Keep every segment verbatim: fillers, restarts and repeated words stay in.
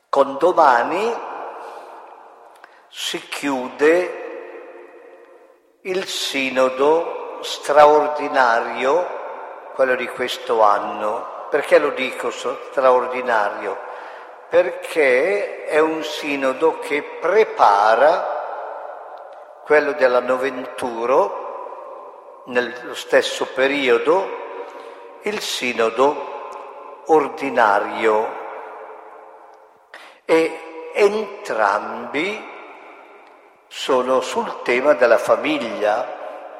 Con domani si chiude il sinodo straordinario, quello di questo anno. Perché lo dico straordinario? Perché è un sinodo che prepara quello della Noventuro, nello stesso periodo, il sinodo ordinario. E entrambi sono sul tema della famiglia.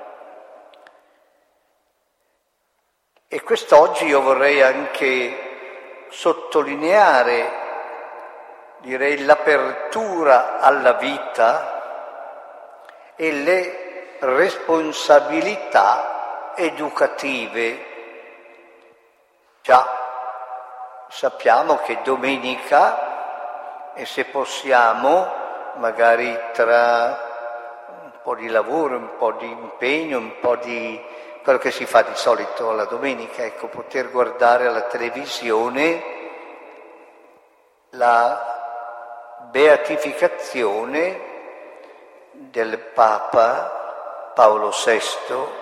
E quest'oggi io vorrei anche sottolineare, direi, l'apertura alla vita e le responsabilità educative. Già sappiamo che domenica, e se possiamo, magari tra un po' di lavoro, un po' di impegno, un po' di quello che si fa di solito la domenica, ecco, poter guardare alla televisione la beatificazione del Papa Paolo sesto.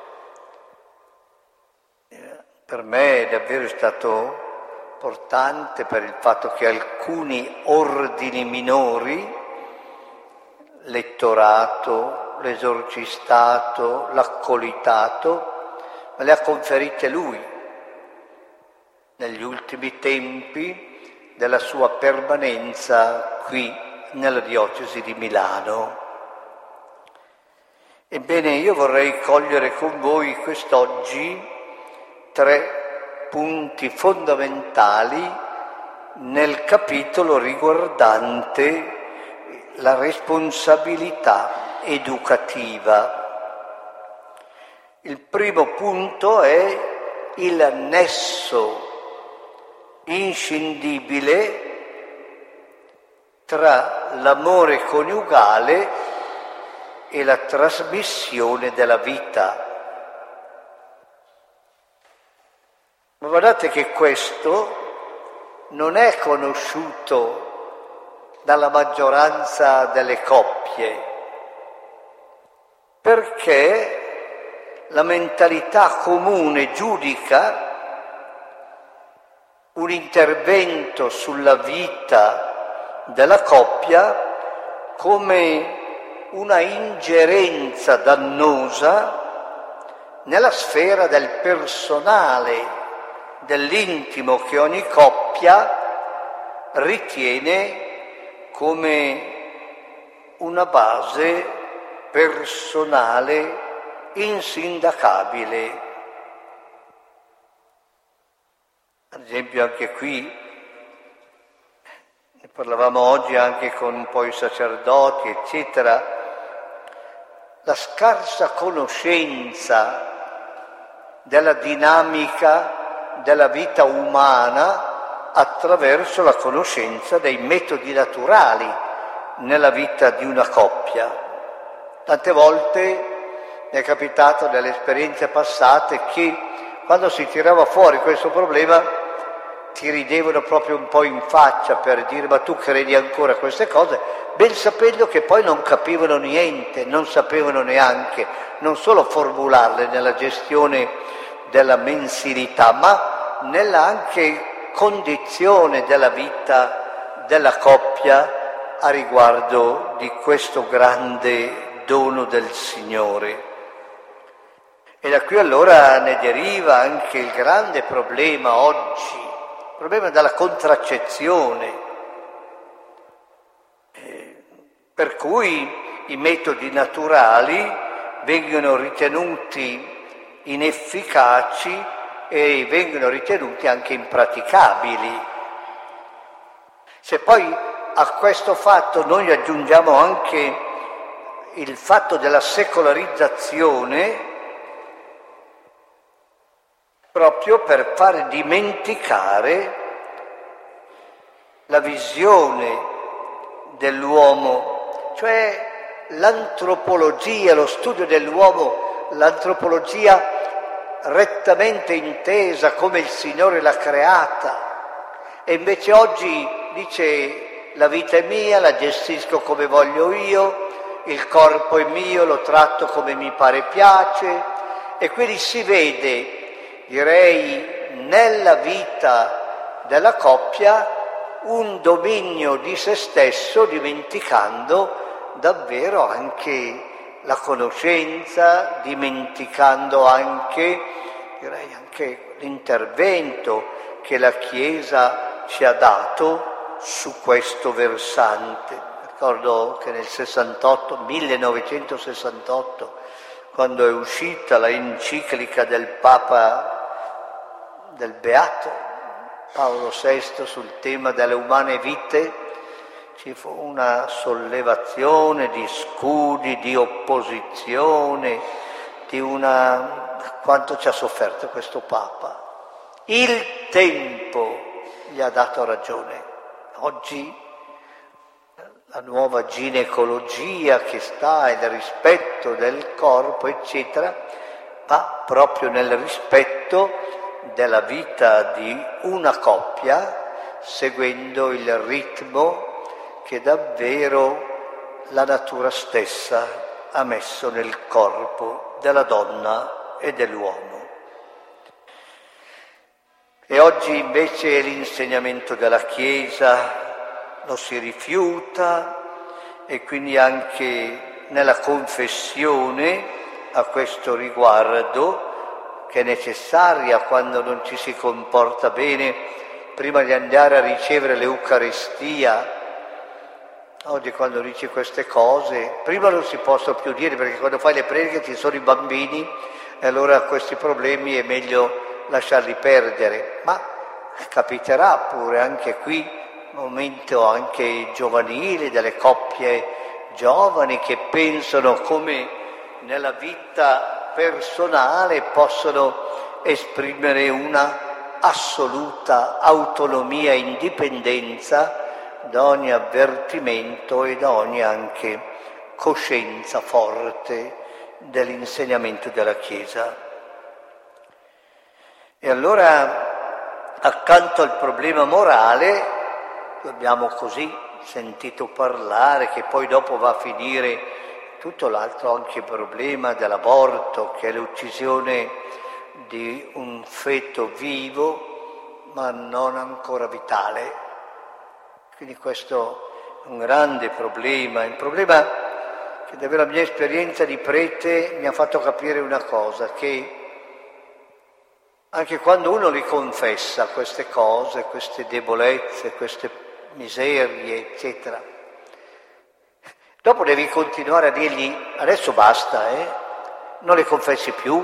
Per me è davvero stato importante per il fatto che alcuni ordini minori, lettorato, l'esorcistato, l'accolitato, me le ha conferite lui negli ultimi tempi della sua permanenza qui nella diocesi di Milano. Ebbene, io vorrei cogliere con voi quest'oggi tre punti fondamentali nel capitolo riguardante la responsabilità educativa. Il primo punto è il nesso inscindibile tra l'amore coniugale e la trasmissione della vita. Ma guardate che questo non è conosciuto dalla maggioranza delle coppie, perché la mentalità comune giudica un intervento sulla vita della coppia come una ingerenza dannosa nella sfera del personale, dell'intimo che ogni coppia ritiene come una base personale insindacabile. Ad esempio anche qui, ne parlavamo oggi anche con un po' i sacerdoti, eccetera, la scarsa conoscenza della dinamica della vita umana attraverso la conoscenza dei metodi naturali nella vita di una coppia. Tante volte mi è capitato nelle esperienze passate che quando si tirava fuori questo problema ti ridevano proprio un po' in faccia per dire: ma tu credi ancora a queste cose? Ben sapendo che poi non capivano niente, non sapevano neanche non solo formularle nella gestione della mensilità, ma nella anche condizione della vita della coppia a riguardo di questo grande dono del Signore. E da qui allora ne deriva anche il grande problema oggi, il problema della contraccezione, eh, per cui i metodi naturali vengono ritenuti inefficaci e vengono ritenuti anche impraticabili. Se poi a questo fatto noi aggiungiamo anche il fatto della secolarizzazione, proprio per far dimenticare la visione dell'uomo, cioè l'antropologia, lo studio dell'uomo, l'antropologia rettamente intesa come il Signore l'ha creata. E invece oggi dice la vita è mia, la gestisco come voglio io, il corpo è mio, lo tratto come mi pare e piace, e quindi si vede, direi, nella vita della coppia un dominio di se stesso, dimenticando davvero anche la conoscenza, dimenticando anche, direi anche l'intervento che la Chiesa ci ha dato su questo versante. Ricordo che nel sessantotto, millenovecentosessantotto, quando è uscita la enciclica del Papa, del Beato Paolo sesto sul tema delle umane vite, ci fu una sollevazione di scudi, di opposizione, di una... quanto ci ha sofferto questo Papa. Il tempo gli ha dato ragione. Oggi la nuova ginecologia che sta nel rispetto del corpo, eccetera, va proprio nel rispetto della vita di una coppia, seguendo il ritmo che davvero la natura stessa ha messo nel corpo della donna e dell'uomo. E oggi invece l'insegnamento della Chiesa lo si rifiuta, e quindi anche nella confessione a questo riguardo, che è necessaria quando non ci si comporta bene, prima di andare a ricevere l'Eucaristia. Oggi quando dici queste cose, prima non si possono più dire, perché quando fai le preghe ci sono i bambini e allora questi problemi è meglio lasciarli perdere. Ma capiterà pure anche qui, momento anche giovanile, delle coppie giovani che pensano come nella vita personale possono esprimere una assoluta autonomia e indipendenza da ogni avvertimento e da ogni anche coscienza forte dell'insegnamento della Chiesa. E allora, accanto al problema morale, abbiamo così sentito parlare, che poi dopo va a finire tutto l'altro anche problema dell'aborto, che è l'uccisione di un feto vivo, ma non ancora vitale. Quindi questo è un grande problema, è un problema che davvero la mia esperienza di prete mi ha fatto capire una cosa, che anche quando uno li confessa queste cose, queste debolezze, queste miserie, eccetera, dopo devi continuare a dirgli adesso basta, eh? Non le confessi più,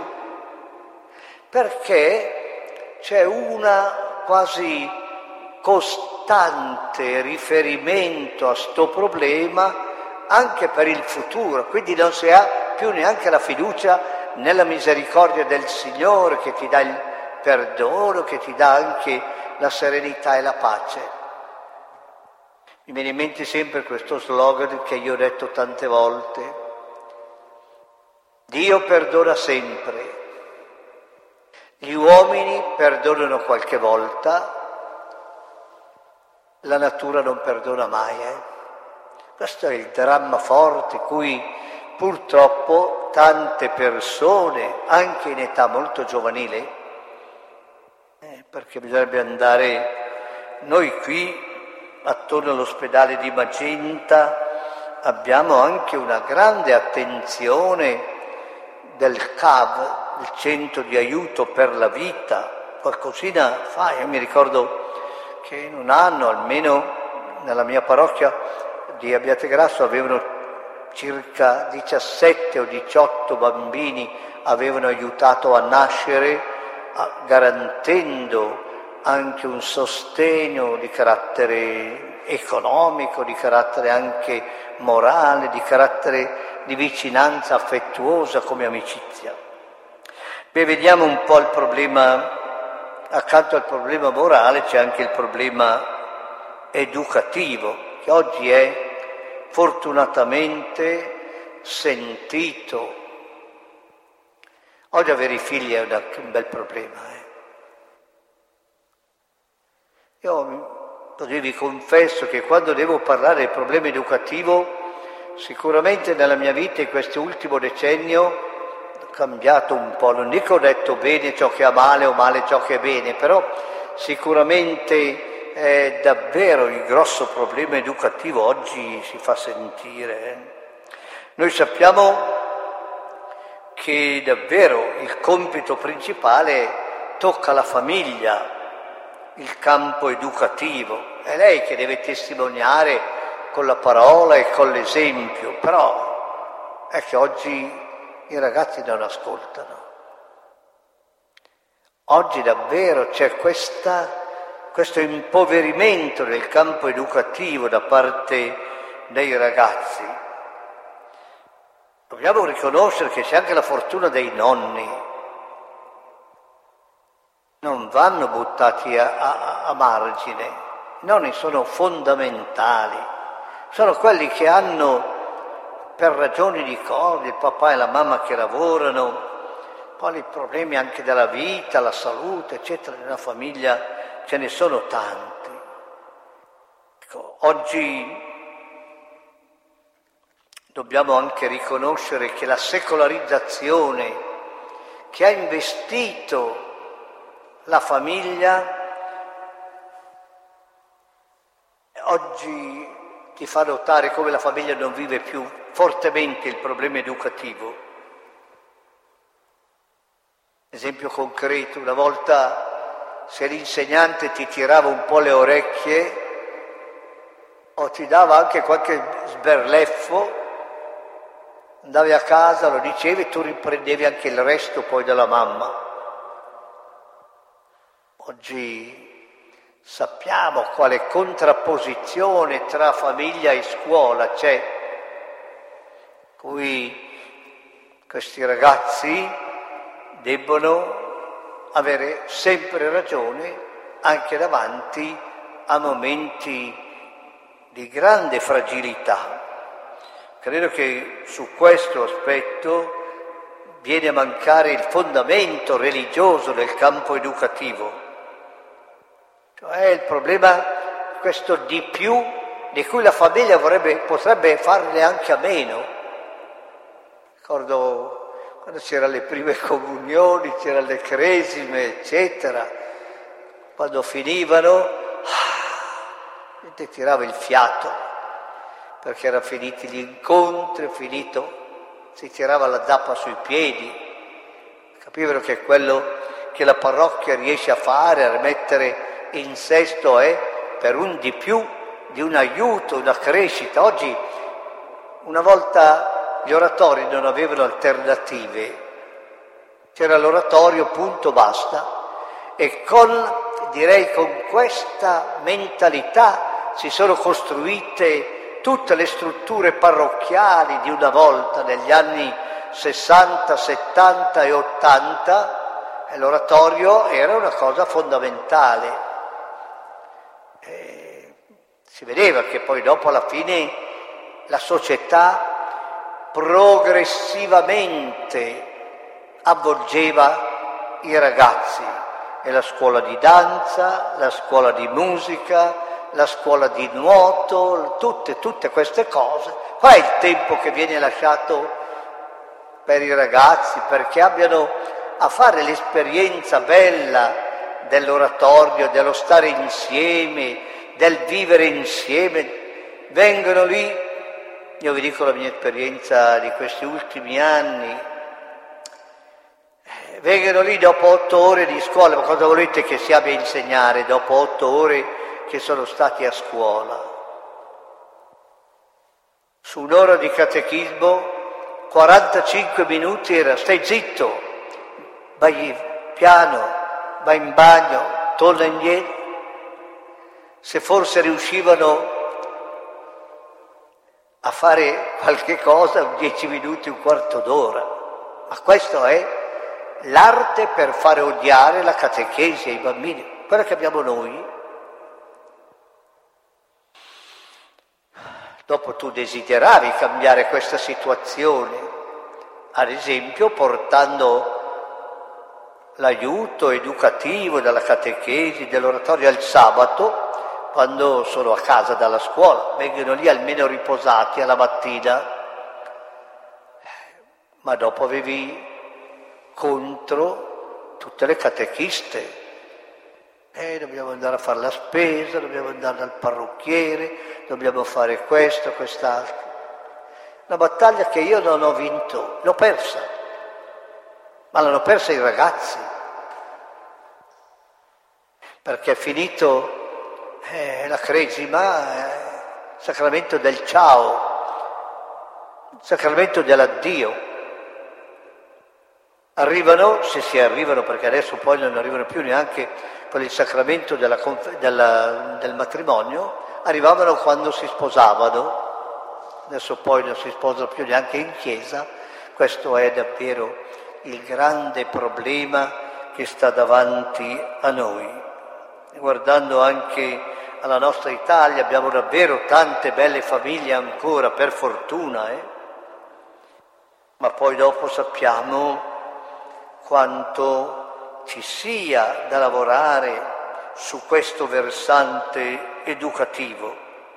perché c'è una quasi costante riferimento a sto problema anche per il futuro, quindi non si ha più neanche la fiducia nella misericordia del Signore che ti dà il perdono, che ti dà anche la serenità e la pace. Mi viene in mente sempre questo slogan che io ho detto tante volte: Dio perdona sempre, gli uomini perdonano qualche volta, la natura non perdona mai. Eh? Questo è il dramma forte cui purtroppo tante persone, anche in età molto giovanile, eh, perché bisognerebbe andare, noi qui attorno all'ospedale di Magenta abbiamo anche una grande attenzione del C A V, il centro di aiuto per la vita, qualcosina fa. Io mi ricordo che in un anno, almeno nella mia parrocchia di Abbiategrasso, avevano circa diciassette o diciotto bambini, avevano aiutato a nascere, a, garantendo anche un sostegno di carattere economico, di carattere anche morale, di carattere di vicinanza affettuosa come amicizia. Beh, vediamo un po' il problema, accanto al problema morale c'è anche il problema educativo, che oggi è fortunatamente sentito. Oggi avere i figli è una, un bel problema. Eh. Io Così vi confesso che quando devo parlare del problema educativo, sicuramente nella mia vita in questo ultimo decennio ho cambiato un po', non dico ho detto bene ciò che è male o male ciò che è bene, però sicuramente è davvero il grosso problema educativo oggi si fa sentire. Eh. Noi sappiamo che davvero il compito principale tocca alla famiglia, il campo educativo, è lei che deve testimoniare con la parola e con l'esempio, però è che oggi i ragazzi non ascoltano. Oggi davvero c'è questa, questo impoverimento del campo educativo da parte dei ragazzi. Dobbiamo riconoscere che c'è anche la fortuna dei nonni. Non vanno buttati a, a, a margine, i nonni sono fondamentali, sono quelli che hanno per ragioni di cose, il papà e la mamma che lavorano, poi i problemi anche della vita, la salute, eccetera, nella famiglia ce ne sono tanti. Ecco, oggi dobbiamo anche riconoscere che la secolarizzazione che ha investito la famiglia oggi ti fa notare come la famiglia non vive più fortemente il problema educativo. Esempio concreto, una volta se l'insegnante ti tirava un po' le orecchie o ti dava anche qualche sberleffo, andavi a casa, lo dicevi e tu riprendevi anche il resto poi della mamma. Oggi sappiamo quale contrapposizione tra famiglia e scuola c'è, cui questi ragazzi debbono avere sempre ragione anche davanti a momenti di grande fragilità. Credo che su questo aspetto viene a mancare il fondamento religioso del campo educativo. Cioè il problema, questo di più, di cui la famiglia vorrebbe, potrebbe farne anche a meno. Ricordo quando c'erano le prime comunioni, c'erano le cresime, eccetera. Quando finivano, ti tirava il fiato, perché erano finiti gli incontri, finito, si tirava la zappa sui piedi. Capivano che quello che la parrocchia riesce a fare, a rimettere in sesto è per un di più, di un aiuto, una crescita. Oggi, una volta gli oratori non avevano alternative, c'era l'oratorio, punto, basta, e con, direi, con questa mentalità si sono costruite tutte le strutture parrocchiali di una volta, negli anni sessanta, settanta e ottanta, e l'oratorio era una cosa fondamentale. Eh, si vedeva che poi dopo alla fine la società progressivamente avvolgeva i ragazzi, e la scuola di danza, la scuola di musica, la scuola di nuoto, tutte, tutte queste cose. Qua è il tempo che viene lasciato per i ragazzi perché abbiano a fare l'esperienza bella dell'oratorio, dello stare insieme, del vivere insieme. Vengono lì, io vi dico la mia esperienza di questi ultimi anni, vengono lì dopo otto ore di scuola, ma cosa volete che si abbia a insegnare dopo otto ore che sono stati a scuola? Su un'ora di catechismo, quarantacinque minuti era stai zitto, vai piano, va in bagno, torna indietro. Se forse riuscivano a fare qualche cosa, dieci minuti, un quarto d'ora. Ma questo è l'arte per fare odiare la catechesi ai bambini, quella che abbiamo noi. Dopo tu desideravi cambiare questa situazione, ad esempio portando l'aiuto educativo della catechesi, dell'oratorio al sabato, quando sono a casa dalla scuola, vengono lì almeno riposati alla mattina, ma dopo avevi contro tutte le catechiste. Eh, dobbiamo andare a fare la spesa, dobbiamo andare dal parrucchiere, dobbiamo fare questo, quest'altro. Una battaglia che io non ho vinto, l'ho persa, ma l'hanno persa i ragazzi, perché è finito eh, la cresima, eh, il sacramento del ciao, il sacramento dell'addio. Arrivano, se si arrivano, perché adesso poi non arrivano più neanche per il sacramento della, della, del matrimonio, arrivavano quando si sposavano, adesso poi non si sposano più neanche in chiesa. Questo è davvero il grande problema che sta davanti a noi. Guardando anche alla nostra Italia, abbiamo davvero tante belle famiglie ancora, per fortuna, eh? Ma poi dopo sappiamo quanto ci sia da lavorare su questo versante educativo.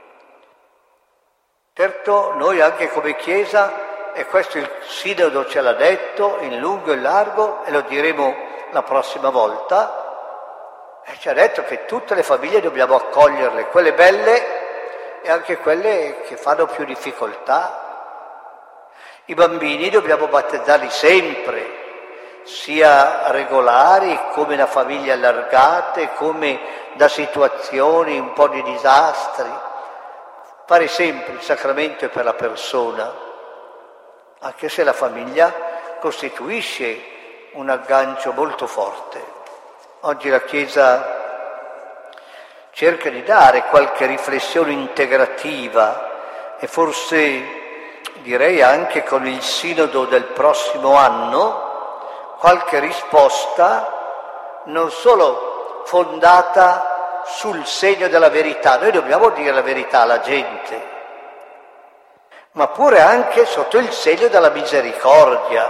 Certo, noi anche come Chiesa, e questo il Sinodo ce l'ha detto in lungo e in largo, e lo diremo la prossima volta, e ci ha detto che tutte le famiglie dobbiamo accoglierle, quelle belle e anche quelle che fanno più difficoltà. I bambini dobbiamo battezzarli sempre, sia regolari, come da famiglie allargate, come da situazioni un po' di disastri. Fare sempre il sacramento per la persona, anche se la famiglia costituisce un aggancio molto forte. Oggi la Chiesa cerca di dare qualche riflessione integrativa e forse direi anche con il Sinodo del prossimo anno qualche risposta non solo fondata sul segno della verità, noi dobbiamo dire la verità alla gente, ma pure anche sotto il segno della misericordia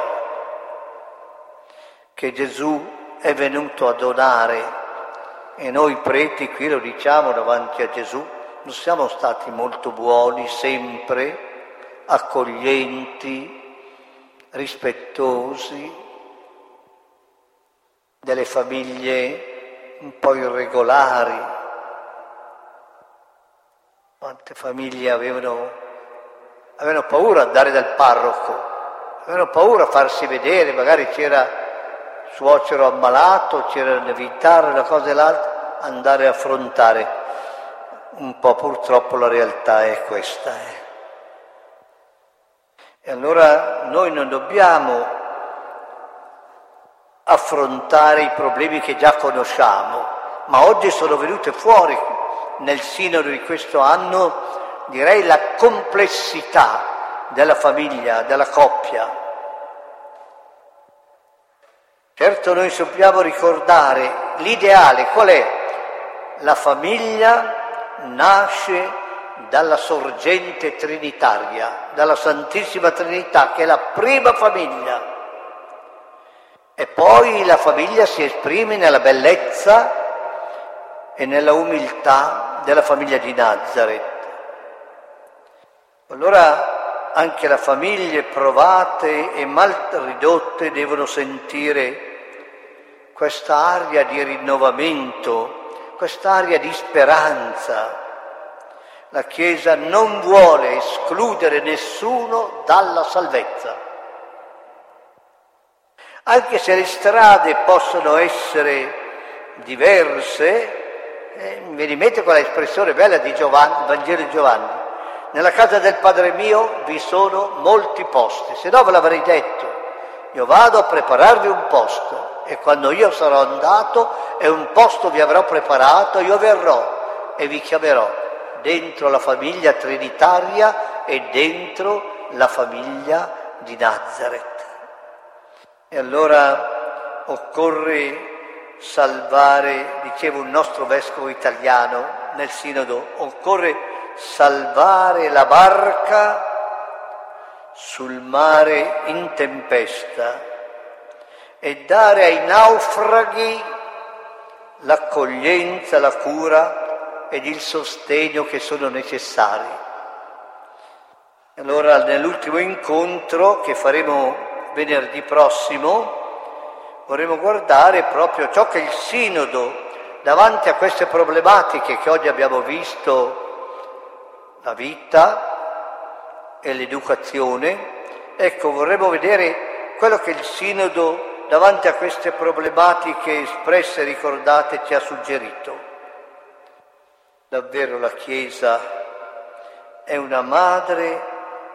che Gesù è venuto a donare, e noi preti qui lo diciamo davanti a Gesù, non siamo stati molto buoni sempre, accoglienti, rispettosi delle famiglie un po' irregolari. Quante famiglie avevano, avevano paura di andare dal parroco, avevano paura a farsi vedere, magari c'era suocero ammalato, c'era da evitare una cosa e l'altra, andare a affrontare. Un po' purtroppo la realtà è questa. Eh. E allora noi non dobbiamo affrontare i problemi che già conosciamo, ma oggi sono venute fuori nel Sinodo di questo anno, direi, la complessità della famiglia, della coppia. Certo, noi sappiamo ricordare l'ideale, qual è? La famiglia nasce dalla sorgente trinitaria, dalla Santissima Trinità, che è la prima famiglia. E poi la famiglia si esprime nella bellezza e nella umiltà della famiglia di Nazareth. Allora anche le famiglie provate e mal ridotte devono sentire questa aria di rinnovamento, quest'aria di speranza. La Chiesa non vuole escludere nessuno dalla salvezza. Anche se le strade possono essere diverse, eh, mi viene in mente quella espressione bella di Giovanni, il Vangelo di Giovanni. Nella casa del Padre mio vi sono molti posti, se no ve l'avrei detto. Io vado a prepararvi un posto e quando io sarò andato e un posto vi avrò preparato, io verrò e vi chiamerò dentro la famiglia trinitaria e dentro la famiglia di Nazareth. E allora occorre salvare, diceva un nostro vescovo italiano nel Sinodo, occorre salvare la barca sul mare in tempesta e dare ai naufraghi l'accoglienza, la cura ed il sostegno che sono necessari. Allora, nell'ultimo incontro che faremo venerdì prossimo, vorremmo guardare proprio ciò che il Sinodo, davanti a queste problematiche che oggi abbiamo visto, la vita e l'educazione, ecco, vorremmo vedere quello che il Sinodo, davanti a queste problematiche espresse e ricordate, ci ha suggerito. Davvero la Chiesa è una madre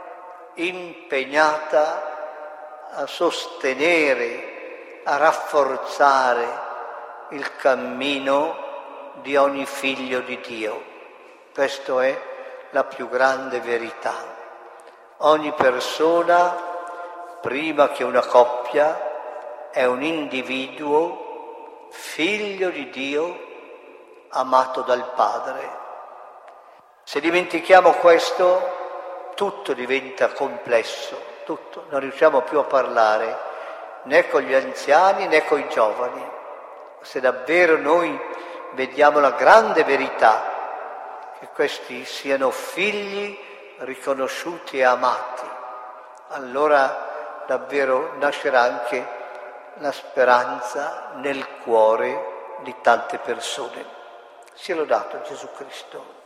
impegnata a sostenere, a rafforzare il cammino di ogni figlio di Dio. Questa è la più grande verità. Ogni persona, prima che una coppia, è un individuo, figlio di Dio, amato dal Padre. Se dimentichiamo questo, tutto diventa complesso, tutto, non riusciamo più a parlare né con gli anziani né con i giovani. Se davvero noi vediamo la grande verità, che questi siano figli riconosciuti e amati, allora davvero nascerà anche la speranza nel cuore di tante persone. Sia lodato Gesù Cristo.